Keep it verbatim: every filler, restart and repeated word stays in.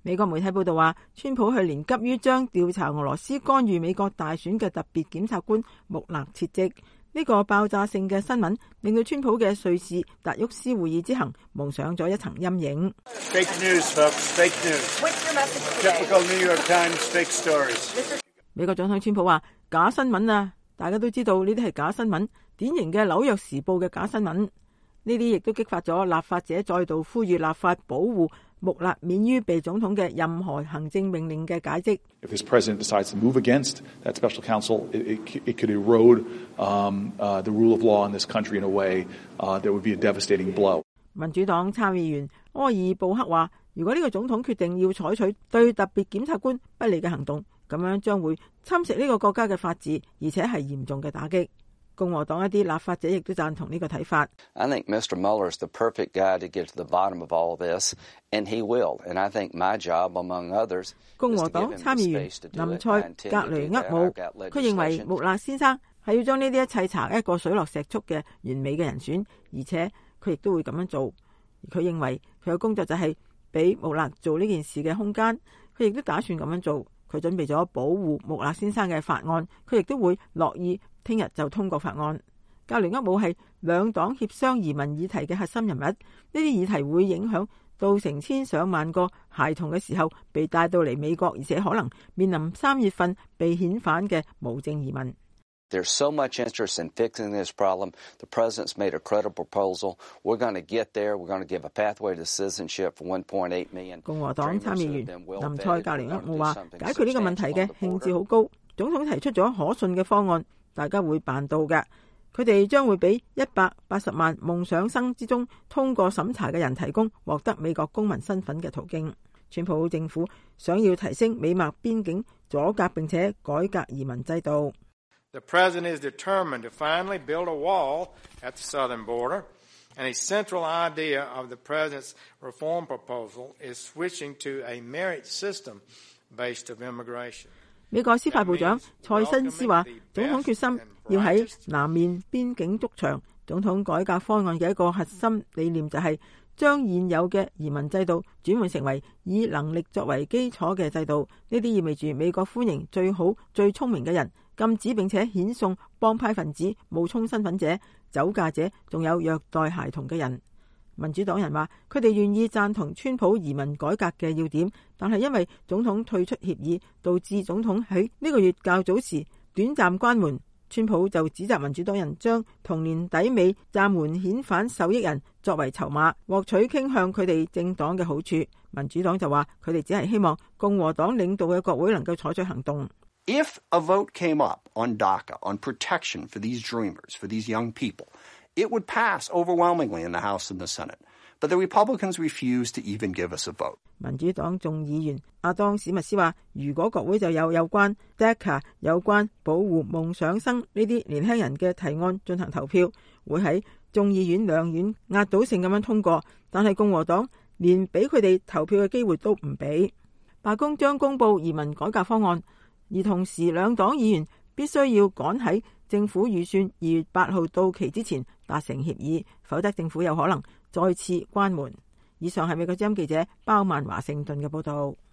美國媒體報道話，川普去年急於將調查俄羅斯干預美國大選嘅特別檢察官穆勒撤職。呢個爆炸性嘅新聞令到川普嘅瑞士達沃斯會議之行蒙上咗一層陰影。 Fake news, folks. Fake news. Typical New York Times fake stories. 美國總統川普話：假新聞啊！大家都知道呢啲係假新聞，典型嘅紐約時報嘅假新聞。呢啲亦都激發咗立法者再度呼籲立法保護穆勒免於被總統嘅任何行政命令嘅解職。 If this president decides to move against that special counsel, it, it, it could erode um, uh, the rule of law in this country in a way uh, that would be a devastating blow. 民主黨參議員柯爾布克話：如果呢個總統決定要採取對特別檢察官不利嘅行動，咁樣將會侵蝕呢個國家嘅法治，而且係嚴重嘅打擊。共和黨一啲立法者亦都贊同呢個睇法。 I think Mister Mueller is the perfect guy to get to the bottom of all this, and he will. And I think my job, among others, 共和黨參議員林塞格雷厄姆，佢認為穆勒先生係要將呢啲一切查一個水落石出嘅完美嘅人選，而且佢亦都會咁樣做。佢認為佢嘅工作就係俾穆勒做呢件事嘅空間，佢亦都打算咁樣做。佢準備咗保護穆勒先生嘅法案，佢亦都會樂意聽日就通過法案。格雷厄姆係兩黨協商移民議題嘅核心人物，呢啲議題會影響到成千上萬個孩童嘅時候被帶到嚟美國，而且可能面臨三月份被遣返嘅無證移民。 There's so much interest in fixing this problem. The president's made a credible proposal. We're going to get there. We're going to give a pathway to citizenship for one point eight million. 共和黨參議員林塞格雷厄姆話：解決呢個問題嘅興致好高，總統提出咗可信嘅方案，大家會辦到嘅。佢哋將會俾一百八十萬夢想生之中通過審查嘅人提供獲得美國公民身份嘅途徑。川普政府想要提升美墨邊境阻隔並且改革移民制度。 The president is determined to finally build a wall at the southern border, and a central idea of the president's reform proposal is switching to a merit system based of immigration. 美國司法部長蔡新斯話，總統決心要喺南面邊境築牆。總統改革方案嘅一個核心理念就係將現有嘅移民制度轉換成為以能力作為基礎嘅制度。呢啲意味住美國歡迎最好最聰明嘅人，禁止並且遣送幫派分子、冒充身份者、酒駕者，仲有虐待孩童嘅人。民主黨人話佢哋願意贊同川普移民改革嘅要點，但係因為總統退出協議，導致總統喺呢個月較早時短暫關門。川普就指責民主黨人將同年底尾暫緩遣返受益人作為籌碼，獲取傾向佢哋政黨嘅好處。民主黨就話佢哋只係希望共和黨領導嘅國會能夠採取行動。 If a vote came up on DACA, on protection for these dreamers, for these young people, it would pass overwhelmingly in the House and the Senate. But the Republicans refuse to even give us a vote. 民主黨眾議員阿當史密斯話，如果國會就有有關 DACA 有關保護夢想生呢啲年輕人嘅提案進行投票，會喺眾議院兩院壓倒性咁樣通過，但係共和黨連俾佢哋投票嘅機會都唔俾。白宮將公布移民改革方案，而同時兩黨議員必須要趕喺政府預算二月八號到期之前達成協議，否則政府有可能再次關門。以上係美國之音記者包曼華盛頓嘅報道。